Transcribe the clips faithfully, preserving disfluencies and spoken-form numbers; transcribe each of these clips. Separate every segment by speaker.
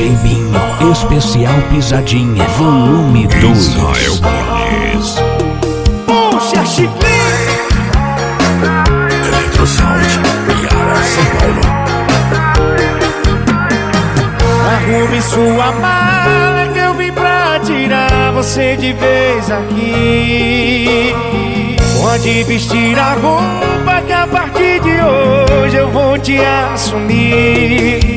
Speaker 1: J Binho, especial pisadinha, volume dois.
Speaker 2: Israel Muniz.
Speaker 3: Puxa, Chiclete.
Speaker 2: Eletrosound, Iara, São Paulo.
Speaker 3: Arrume sua mala que eu vim pra tirar você de vez aqui. Pode vestir a roupa que a partir de hoje eu vou te assumir.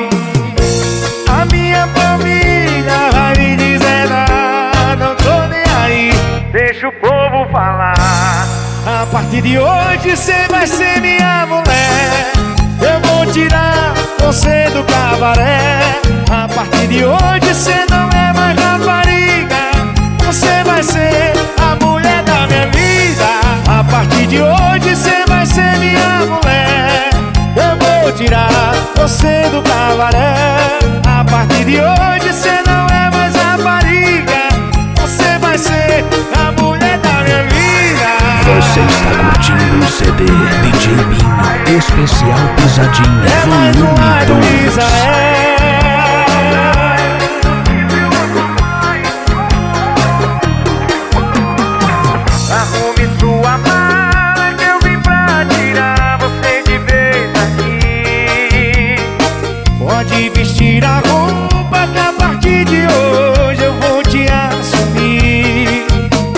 Speaker 3: A minha família vai me dizer nada, não tô nem aí, deixa o povo falar. A partir de hoje cê vai ser minha mulher, eu vou tirar você do cabaré. A partir de hoje cê não é mais rapariga, você vai ser a mulher da minha vida. A partir de hoje cê vai ser minha mulher, eu vou tirar você do cabaré. A partir de hoje cê não é mais rapariga, você vai ser a mulher da minha vida.
Speaker 1: Você está curtindo o C D D J Binho, especial pisadinha,
Speaker 3: É mais um ai do
Speaker 1: volume
Speaker 3: Israel. Arrume sua mala que eu vim pra tirar você de vez aqui. Pode vestir a roupa que a partir de hoje eu vou te assumir.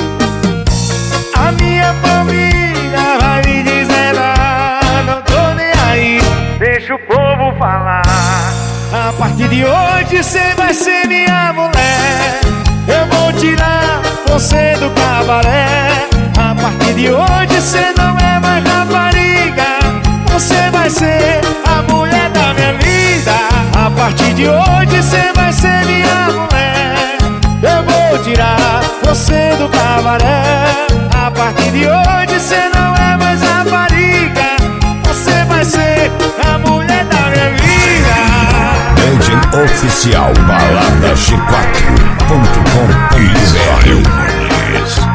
Speaker 3: A minha família vai me dizer nada, não tô nem aí, deixa o povo falar. A partir de hoje cê vai ser minha mulher, eu vou tirar você do cabaré. A partir de hoje cê não é mais rapariga, você vai ser a mulher da minha vida. A partir de hoje cê vai ser minha mulher, eu vou tirar você do cabaré. A partir de hoje cê não é mais rapariga, você vai ser a mulher da minha vida.
Speaker 2: Rede oficial balada g quatro ponto com ponto b r. Israel Muniz.